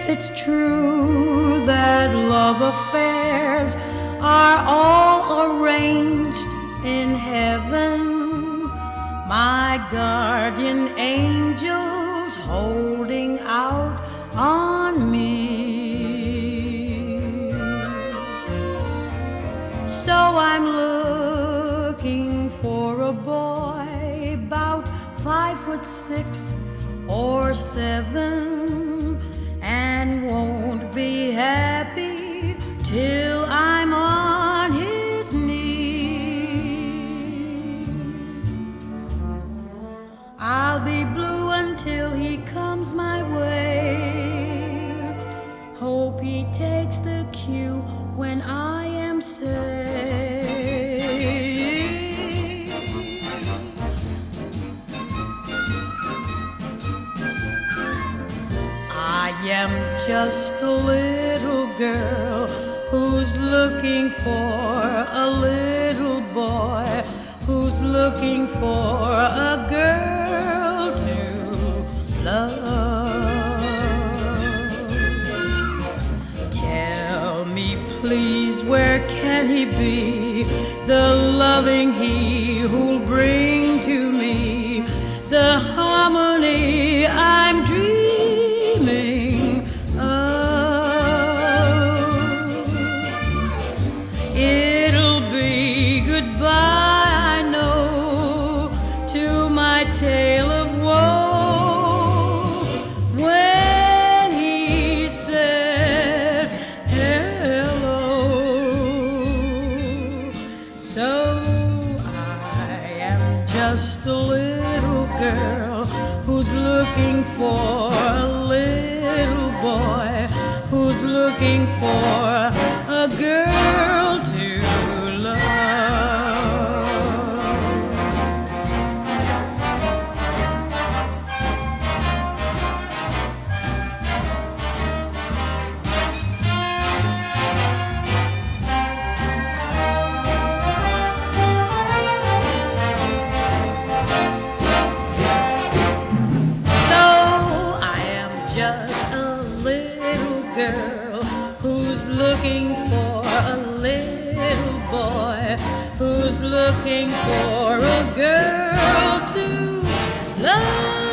If it's true that love affairs are all arranged in heaven, my guardian angels holding out on me. So I'm looking for a boy 5'6" or 7, and won't be happy till I'm on his knee. I'll be blue until he comes my way. Hope he takes the cue when I am saved. I am just a little girl who's looking for a little boy, who's looking for a girl to love. Tell me please, where can he be, the loving he who'll bring to me the harmony I'm dreaming of. It'll be goodbye, I know, to my tale of woe when he says hello. So I am just a little girl who's looking for a little boy, who's looking for a girl to love. Just a little girl who's looking for a little boy, who's looking for a girl to love.